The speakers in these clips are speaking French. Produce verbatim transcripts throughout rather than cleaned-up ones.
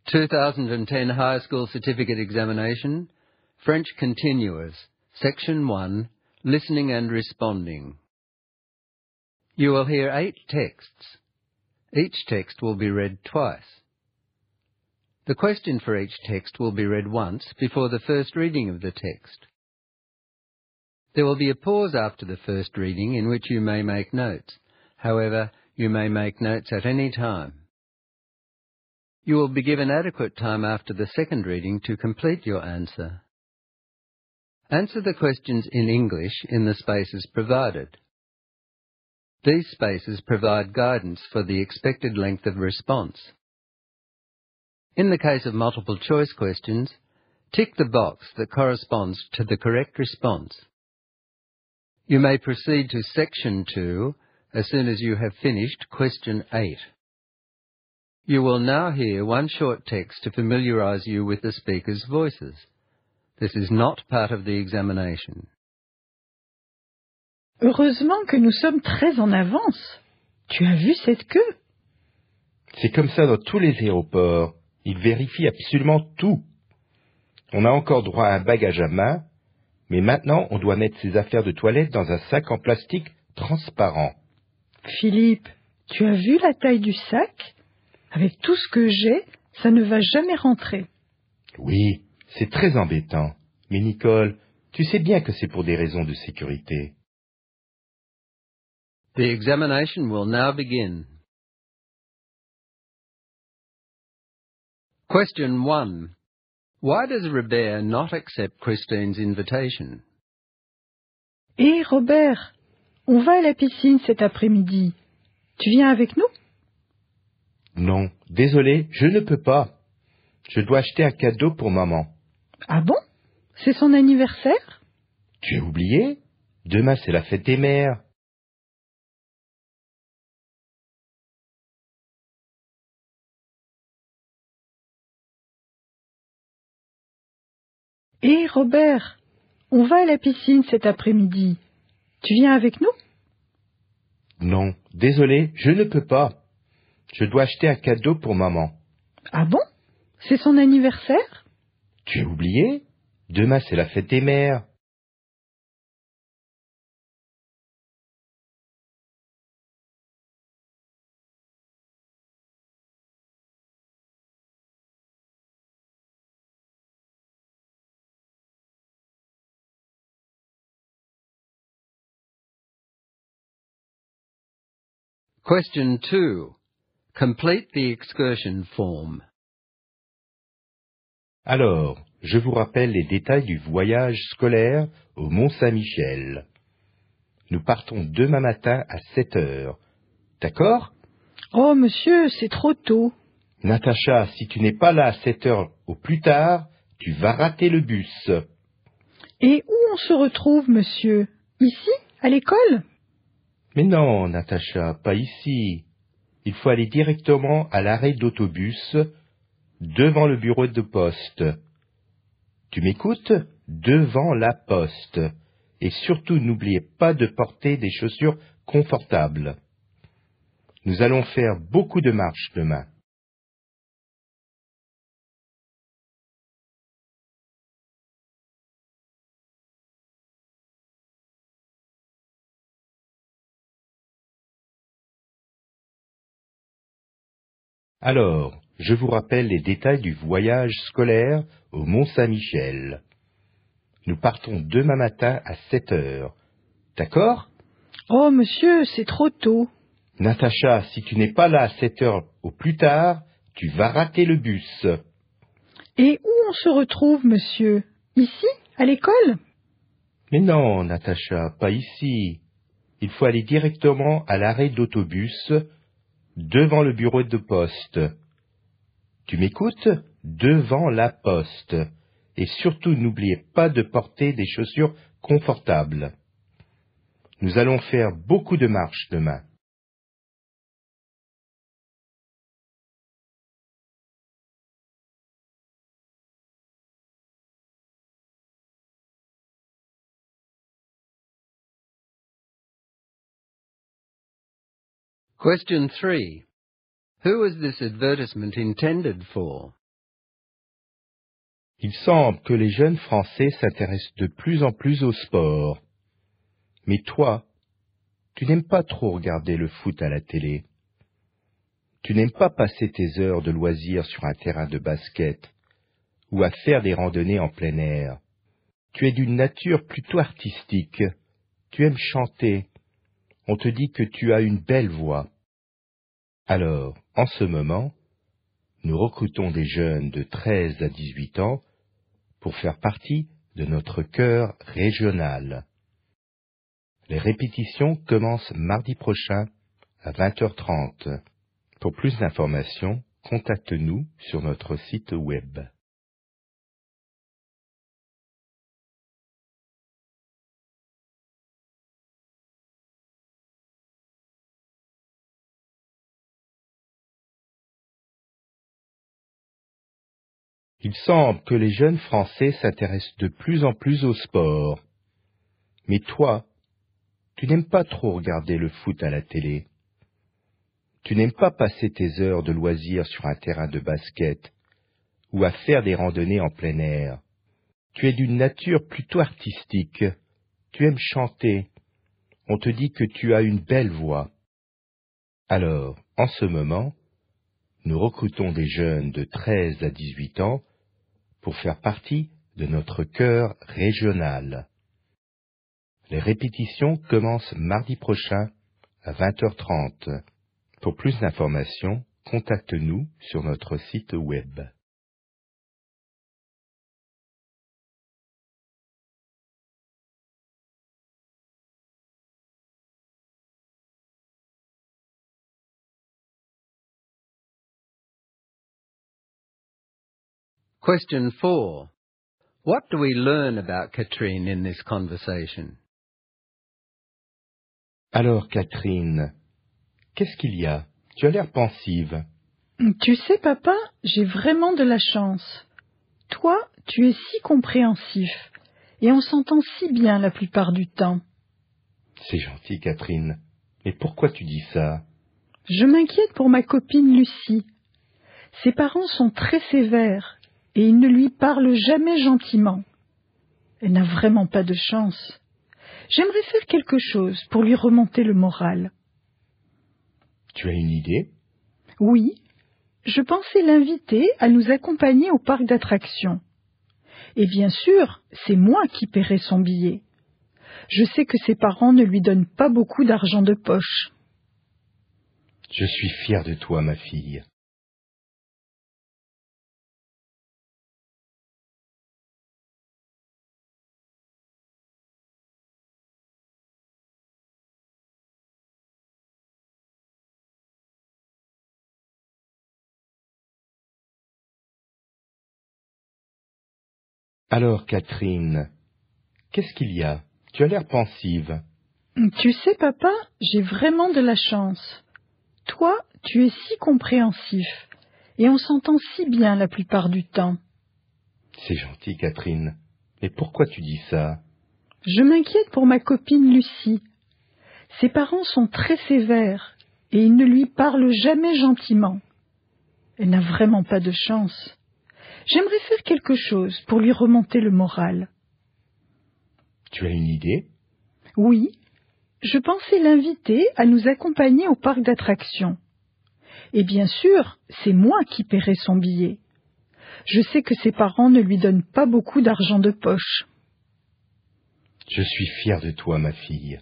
two thousand ten High School Certificate Examination, French Continuous, Section one, Listening and Responding. You will hear eight texts. Each text will be read twice. The question for each text will be read once before the first reading of the text. There will be a pause after the first reading in which you may make notes. However, you may make notes at any time. You will be given adequate time after the second reading to complete your answer. Answer the questions in English in the spaces provided. These spaces provide guidance for the expected length of response. In the case of multiple choice questions, tick the box that corresponds to the correct response. You may proceed to Section two as soon as you have finished Question eight. You will now hear one short text to familiarise you with the speakers' voices. This is not part of the examination. Heureusement que nous sommes très en avance. Tu as vu cette queue? C'est comme ça dans tous les aéroports. Ils vérifient absolument tout. On a encore droit à un bagage à main, mais maintenant on doit mettre ses affaires de toilette dans un sac en plastique transparent. Philippe, tu as vu la taille du sac? Avec tout ce que j'ai, ça ne va jamais rentrer. Oui, c'est très embêtant. Mais Nicole, tu sais bien que c'est pour des raisons de sécurité. The examination will now begin. Question one. Why does Robert not accept Christine's invitation? Hé, Robert, on va à la piscine cet après-midi. Tu viens avec nous? Non, désolé, je ne peux pas. Je dois acheter un cadeau pour maman. Ah bon? C'est son anniversaire? Tu as oublié? Demain, c'est la fête des mères. Hé, Robert, on va à la piscine cet après-midi. Tu viens avec nous? Non, désolé, je ne peux pas. Je dois acheter un cadeau pour maman. Ah bon? C'est son anniversaire? Tu as oublié? Demain, c'est la fête des mères. Question two. Complete the excursion form. Alors, je vous rappelle les détails du voyage scolaire au Mont-Saint-Michel. Nous partons demain matin à sept heures. D'accord? Oh, monsieur, c'est trop tôt. Natacha, si tu n'es pas là à sept heures au plus tard, tu vas rater le bus. Et où on se retrouve, monsieur? Ici, à l'école? Mais non, Natacha, pas ici. Il faut aller directement à l'arrêt d'autobus, devant le bureau de poste. Tu m'écoutes? Devant la poste. Et surtout, n'oubliez pas de porter des chaussures confortables. Nous allons faire beaucoup de marches demain. Alors, je vous rappelle les détails du voyage scolaire au Mont-Saint-Michel. Nous partons demain matin à sept heures. D'accord? Oh, monsieur, c'est trop tôt. Natacha, si tu n'es pas là à sept heures au plus tard, tu vas rater le bus. Et où on se retrouve, monsieur? Ici, à l'école? Mais non, Natacha, pas ici. Il faut aller directement à l'arrêt d'autobus, devant le bureau de poste. Tu m'écoutes? Devant la poste. Et surtout, n'oubliez pas de porter des chaussures confortables. Nous allons faire beaucoup de marches demain. Question three. Who is this advertisement intended for? Il semble que les jeunes Français s'intéressent de plus en plus au sport. Mais toi, tu n'aimes pas trop regarder le foot à la télé. Tu n'aimes pas passer tes heures de loisirs sur un terrain de basket ou à faire des randonnées en plein air. Tu es d'une nature plutôt artistique. Tu aimes chanter. On te dit que tu as une belle voix. Alors, en ce moment, nous recrutons des jeunes de treize à dix-huit ans pour faire partie de notre chœur régional. Les répétitions commencent mardi prochain à vingt heures trente. Pour plus d'informations, contacte-nous sur notre site web. Il semble que les jeunes Français s'intéressent de plus en plus au sport. Mais toi, tu n'aimes pas trop regarder le foot à la télé. Tu n'aimes pas passer tes heures de loisirs sur un terrain de basket ou à faire des randonnées en plein air. Tu es d'une nature plutôt artistique. Tu aimes chanter. On te dit que tu as une belle voix. Alors, en ce moment, nous recrutons des jeunes de treize à dix-huit ans pour faire partie de notre chœur régional. Les répétitions commencent mardi prochain à vingt heures trente. Pour plus d'informations, contacte-nous sur notre site web. Question four. What do we learn about Catherine in this conversation? Alors, Catherine, qu'est-ce qu'il y a? Tu as l'air pensive. Tu sais, papa, j'ai vraiment de la chance. Toi, tu es si compréhensif, et on s'entend si bien la plupart du temps. C'est gentil, Catherine. Mais pourquoi tu dis ça? Je m'inquiète pour ma copine Lucie. Ses parents sont très sévères, et ils ne lui parlent jamais gentiment. Elle n'a vraiment pas de chance. J'aimerais faire quelque chose pour lui remonter le moral. Tu as une idée? Oui, je pensais l'inviter à nous accompagner au parc d'attractions. Et bien sûr, c'est moi qui paierai son billet. Je sais que ses parents ne lui donnent pas beaucoup d'argent de poche. Je suis fier de toi, ma fille. Alors, Catherine, qu'est-ce qu'il y a? Tu as l'air pensive. Tu sais, papa, j'ai vraiment de la chance. Toi, tu es si compréhensif, et on s'entend si bien la plupart du temps. C'est gentil, Catherine. Mais pourquoi tu dis ça? Je m'inquiète pour ma copine Lucie. Ses parents sont très sévères, et ils ne lui parlent jamais gentiment. Elle n'a vraiment pas de chance. J'aimerais faire quelque chose pour lui remonter le moral. Tu as une idée? Oui, je pensais l'inviter à nous accompagner au parc d'attractions. Et bien sûr, c'est moi qui paierai son billet. Je sais que ses parents ne lui donnent pas beaucoup d'argent de poche. Je suis fier de toi, ma fille.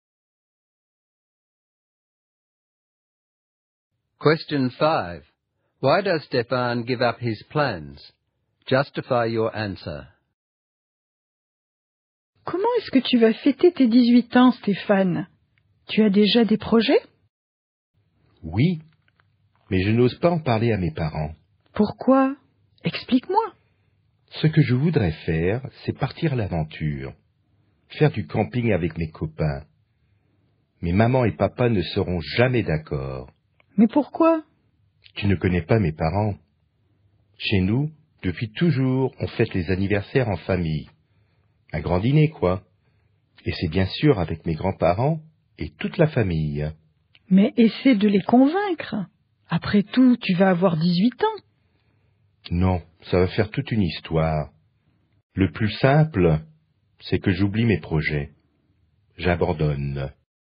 Question five. Why does Stefan give up his plans? Justify your answer. Comment est-ce que tu vas fêter tes dix-huit ans, Stéphane? Tu as déjà des projets? Oui, mais je n'ose pas en parler à mes parents. Pourquoi? Explique-moi. Ce que je voudrais faire, c'est partir à l'aventure, faire du camping avec mes copains. Mais maman et papa ne seront jamais d'accord. Mais pourquoi? Tu ne connais pas mes parents. Chez nous, depuis toujours, on fête les anniversaires en famille. Un grand dîner, quoi. Et c'est bien sûr avec mes grands-parents et toute la famille. Mais essaie de les convaincre. Après tout, tu vas avoir dix-huit ans. Non, ça va faire toute une histoire. Le plus simple, c'est que j'oublie mes projets. J'abandonne.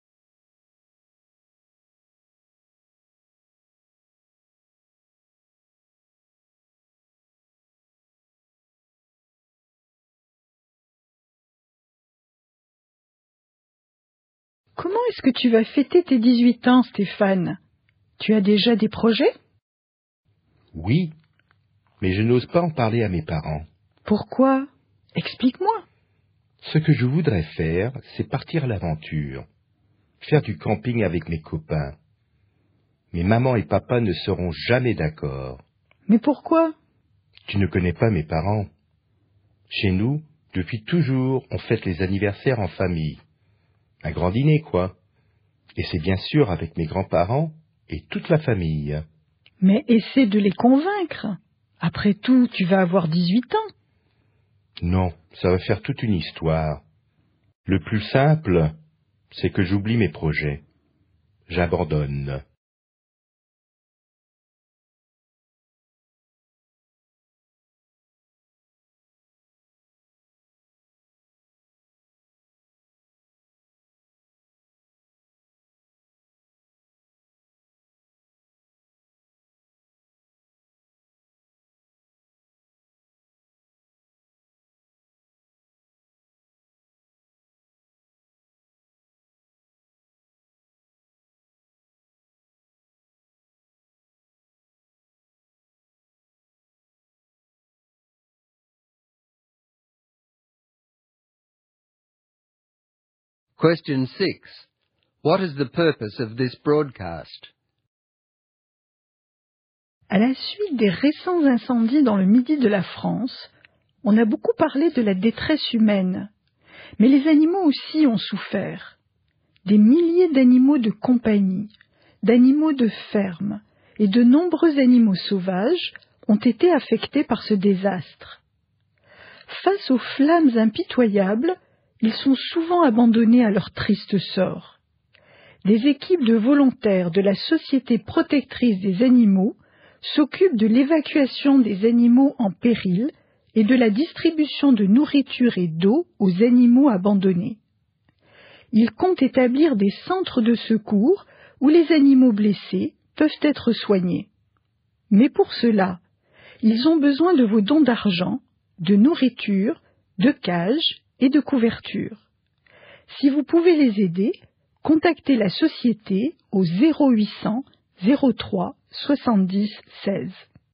Comment est-ce que tu vas fêter tes dix-huit ans, Stéphane? Tu as déjà des projets? Oui, mais je n'ose pas en parler à mes parents. Pourquoi? Explique-moi. Ce que je voudrais faire, c'est partir à l'aventure, faire du camping avec mes copains. Mais maman et papa ne seront jamais d'accord. Mais pourquoi? Tu ne connais pas mes parents. Chez nous, depuis toujours, on fête les anniversaires en famille. Un grand dîner, quoi. Et c'est bien sûr avec mes grands-parents et toute la famille. Mais essaie de les convaincre. Après tout, tu vas avoir dix-huit ans. Non, ça va faire toute une histoire. Le plus simple, c'est que j'oublie mes projets. J'abandonne. Question six. What is the purpose of this broadcast? À la suite des récents incendies dans le midi de la France, on a beaucoup parlé de la détresse humaine. Mais les animaux aussi ont souffert. Des milliers d'animaux de compagnie, d'animaux de ferme et de nombreux animaux sauvages ont été affectés par ce désastre. Face aux flammes impitoyables, ils sont souvent abandonnés à leur triste sort. Des équipes de volontaires de la Société protectrice des animaux s'occupent de l'évacuation des animaux en péril et de la distribution de nourriture et d'eau aux animaux abandonnés. Ils comptent établir des centres de secours où les animaux blessés peuvent être soignés. Mais pour cela, ils ont besoin de vos dons d'argent, de nourriture, de cages et de couverture. Si vous pouvez les aider, contactez la société au zéro huit cents zéro trois soixante-dix seize.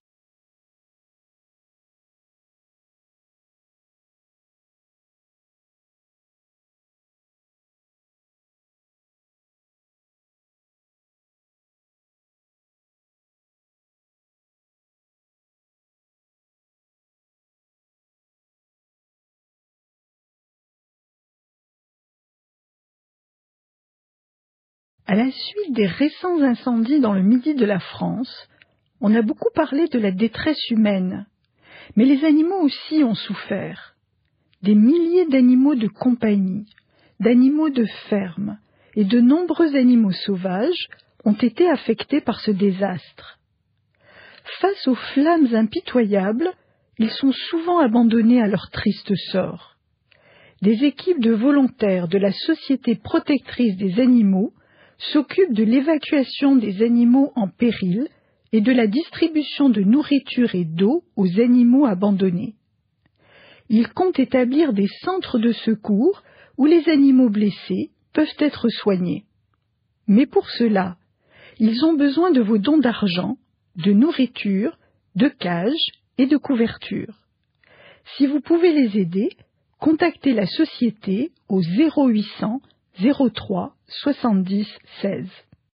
À la suite des récents incendies dans le midi de la France, on a beaucoup parlé de la détresse humaine. Mais les animaux aussi ont souffert. Des milliers d'animaux de compagnie, d'animaux de ferme et de nombreux animaux sauvages ont été affectés par ce désastre. Face aux flammes impitoyables, ils sont souvent abandonnés à leur triste sort. Des équipes de volontaires de la Société protectrice des animaux s'occupent de l'évacuation des animaux en péril et de la distribution de nourriture et d'eau aux animaux abandonnés. Ils comptent établir des centres de secours où les animaux blessés peuvent être soignés. Mais pour cela, ils ont besoin de vos dons d'argent, de nourriture, de cage et de couverture. Si vous pouvez les aider, contactez la société au zéro huit cents zéro trois soixante-dix seize.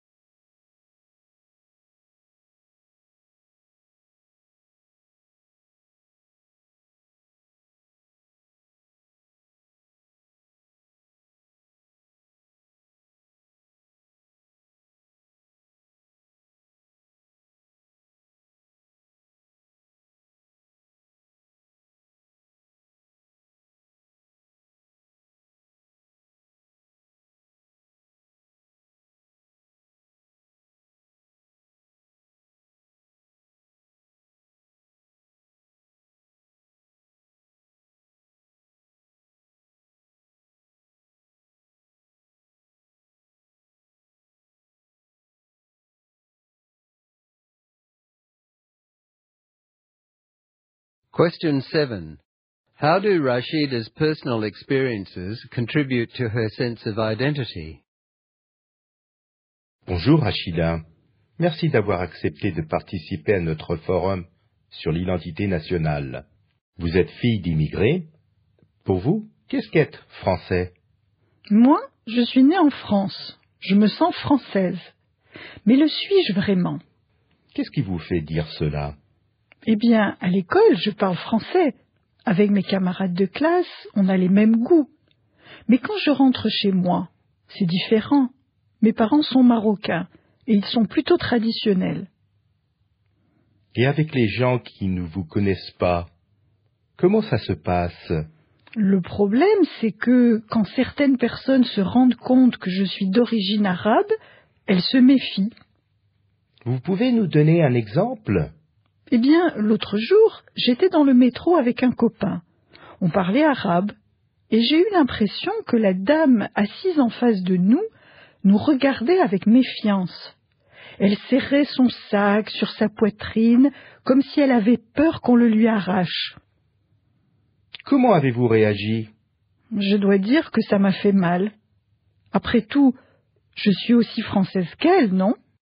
Question seven. How do Rashida's personal experiences contribute to her sense of identity? Bonjour Rachida. Merci d'avoir accepté de participer à notre forum sur l'identité nationale. Vous êtes fille d'immigrés. Pour vous, qu'est-ce qu'être français? Moi, je suis née en France. Je me sens française. Mais le suis-je vraiment? Qu'est-ce qui vous fait dire cela? Eh bien, à l'école, je parle français. Avec mes camarades de classe, on a les mêmes goûts. Mais quand je rentre chez moi, c'est différent. Mes parents sont marocains et ils sont plutôt traditionnels. Et avec les gens qui ne vous connaissent pas, comment ça se passe? Le problème, c'est que quand certaines personnes se rendent compte que je suis d'origine arabe, elles se méfient. Vous pouvez nous donner un exemple? Eh bien, l'autre jour, j'étais dans le métro avec un copain. On parlait arabe, et j'ai eu l'impression que la dame assise en face de nous nous regardait avec méfiance. Elle serrait son sac sur sa poitrine, comme si elle avait peur qu'on le lui arrache. Comment avez-vous réagi? Je dois dire que ça m'a fait mal. Après tout, je suis aussi française qu'elle, non ?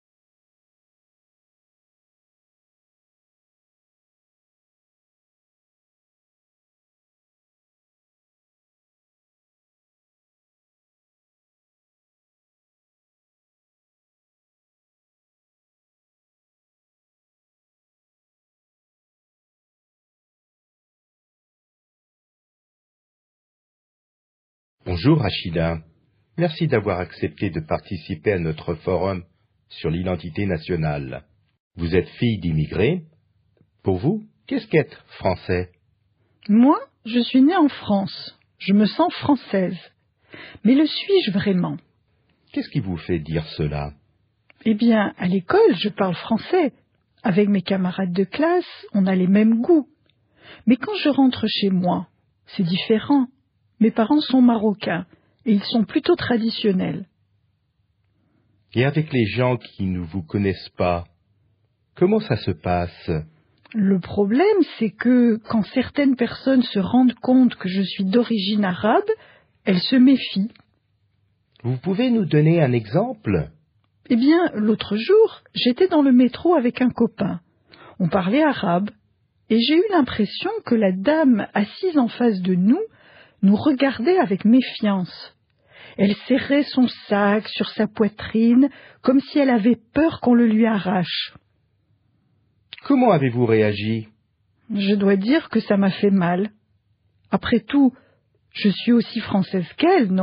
Bonjour Rachida. Merci d'avoir accepté de participer à notre forum sur l'identité nationale. Vous êtes fille d'immigrés. Pour vous, qu'est-ce qu'être français? Moi, je suis née en France. Je me sens française. Mais le suis-je vraiment? Qu'est-ce qui vous fait dire cela? Eh bien, à l'école, je parle français. Avec mes camarades de classe, on a les mêmes goûts. Mais quand je rentre chez moi, c'est différent. Mes parents sont marocains et ils sont plutôt traditionnels. Et avec les gens qui ne vous connaissent pas, comment ça se passe? Le problème, c'est que quand certaines personnes se rendent compte que je suis d'origine arabe, elles se méfient. Vous pouvez nous donner un exemple? Eh bien, l'autre jour, j'étais dans le métro avec un copain. On parlait arabe, et j'ai eu l'impression que la dame assise en face de nous nous regardait avec méfiance. Elle serrait son sac sur sa poitrine, comme si elle avait peur qu'on le lui arrache. Comment avez-vous réagi? Je dois dire que ça m'a fait mal. Après tout, je suis aussi française qu'elle, non ?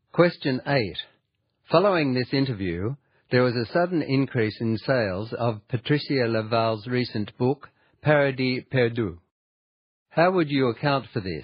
Question eight. Following this interview, there was a sudden increase in sales of Patricia Laval's recent book, Paradis Perdu. How would you account for this?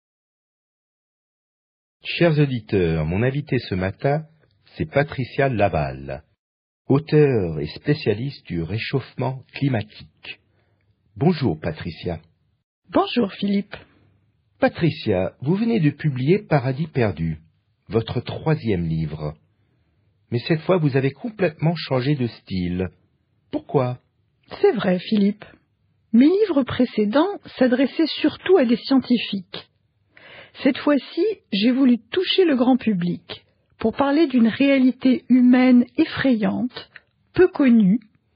Chers auditeurs, mon invité ce matin, c'est Patricia Laval, auteure et spécialiste du réchauffement climatique. Bonjour Patricia. Bonjour Philippe. Patricia, vous venez de publier Paradis Perdu, votre troisième livre. Mais cette fois, vous avez complètement changé de style. Pourquoi? C'est vrai Philippe. Mes livres précédents s'adressaient surtout à des scientifiques. Cette fois-ci, j'ai voulu toucher le grand public pour parler d'une réalité humaine effrayante, peu connue.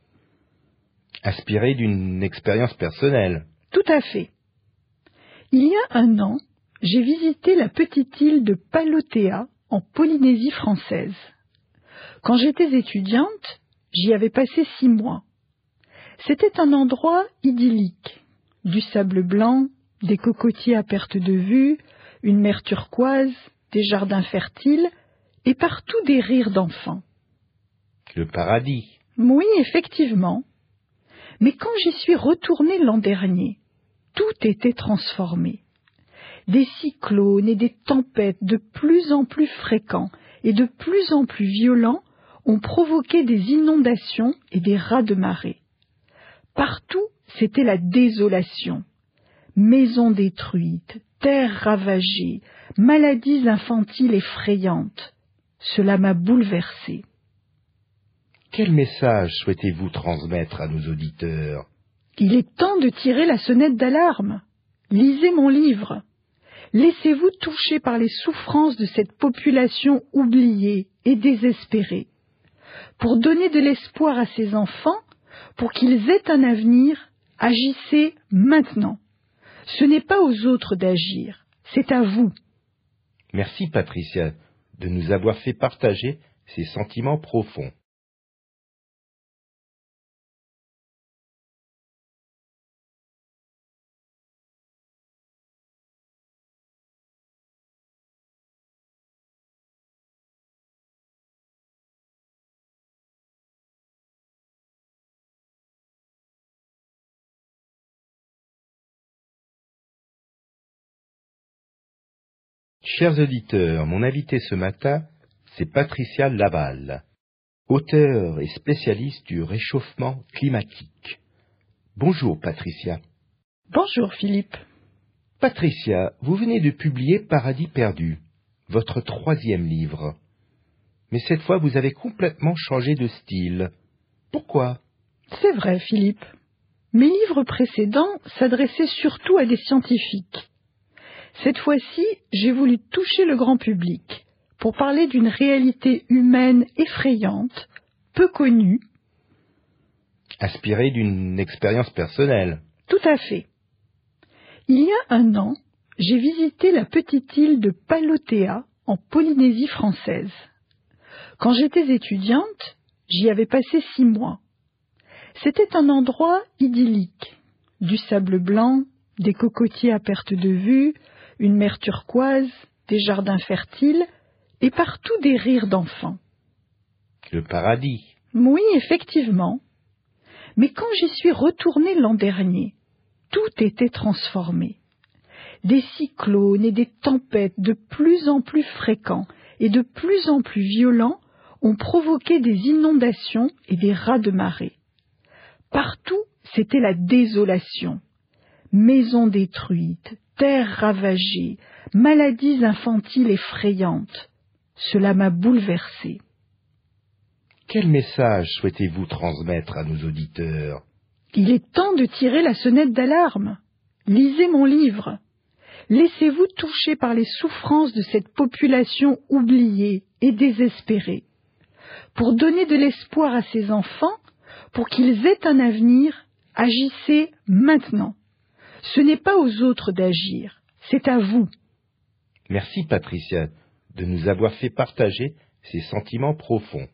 Inspiré d'une expérience personnelle. Tout à fait. Il y a un an, j'ai visité la petite île de Palotea en Polynésie française. Quand j'étais étudiante, j'y avais passé six mois. C'était un endroit idyllique. Du sable blanc, des cocotiers à perte de vue, une mer turquoise, des jardins fertiles et partout des rires d'enfants. Le paradis. Oui, effectivement. Mais quand j'y suis retournée l'an dernier, tout était transformé. Des cyclones et des tempêtes de plus en plus fréquents et de plus en plus violents ont provoqué des inondations et des raz de marée. Partout, c'était la désolation. Maisons détruites, terres ravagées, maladies infantiles effrayantes. Cela m'a bouleversée. Quel message souhaitez-vous transmettre à nos auditeurs? Il est temps de tirer la sonnette d'alarme. Lisez mon livre. Laissez-vous toucher par les souffrances de cette population oubliée et désespérée. Pour donner de l'espoir à ces enfants, pour qu'ils aient un avenir, agissez maintenant. Ce n'est pas aux autres d'agir, c'est à vous. Merci Patricia de nous avoir fait partager ces sentiments profonds. Chers auditeurs, mon invité ce matin, c'est Patricia Laval, auteure et spécialiste du réchauffement climatique. Bonjour Patricia. Bonjour Philippe. Patricia, vous venez de publier Paradis Perdu, votre troisième livre. Mais cette fois, vous avez complètement changé de style. Pourquoi? C'est vrai Philippe. Mes livres précédents s'adressaient surtout à des scientifiques. Cette fois-ci, j'ai voulu toucher le grand public pour parler d'une réalité humaine effrayante, peu connue. Inspiré d'une expérience personnelle. Tout à fait. Il y a un an, j'ai visité la petite île de Palotea en Polynésie française. Quand j'étais étudiante, j'y avais passé six mois. C'était un endroit idyllique. Du sable blanc, des cocotiers à perte de vue, une mer turquoise, des jardins fertiles et partout des rires d'enfants. Le paradis. Oui, effectivement. Mais quand j'y suis retournée l'an dernier, tout était transformé. Des cyclones et des tempêtes de plus en plus fréquents et de plus en plus violents ont provoqué des inondations et des raz de marée. Partout, c'était la désolation. Maisons détruites, terres ravagées, maladies infantiles effrayantes. Cela m'a bouleversée. Quel message souhaitez-vous transmettre à nos auditeurs? Il est temps de tirer la sonnette d'alarme. Lisez mon livre. Laissez-vous toucher par les souffrances de cette population oubliée et désespérée. Pour donner de l'espoir à ces enfants, pour qu'ils aient un avenir, agissez maintenant. Ce n'est pas aux autres d'agir, c'est à vous. Merci Patricia de nous avoir fait partager ces sentiments profonds.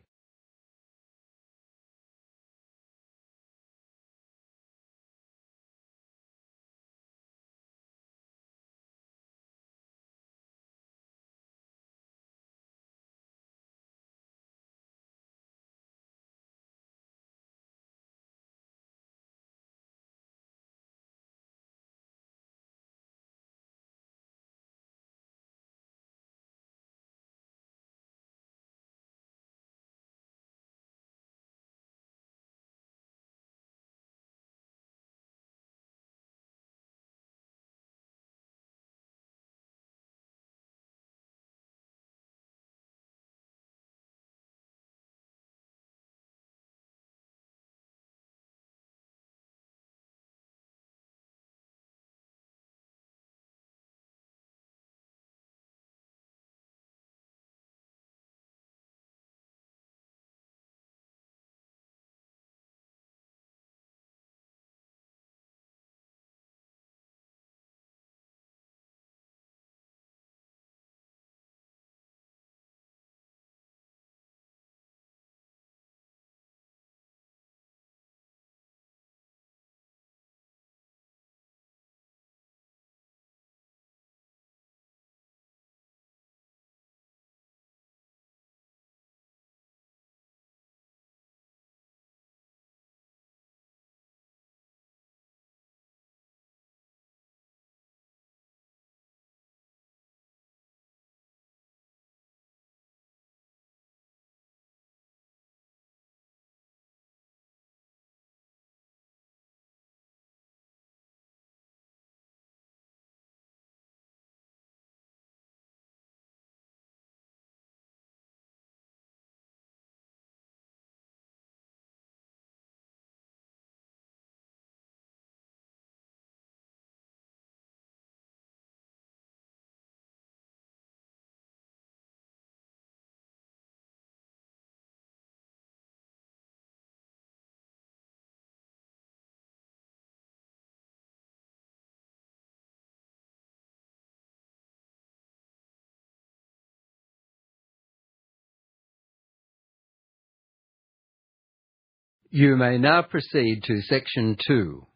You may now proceed to section two.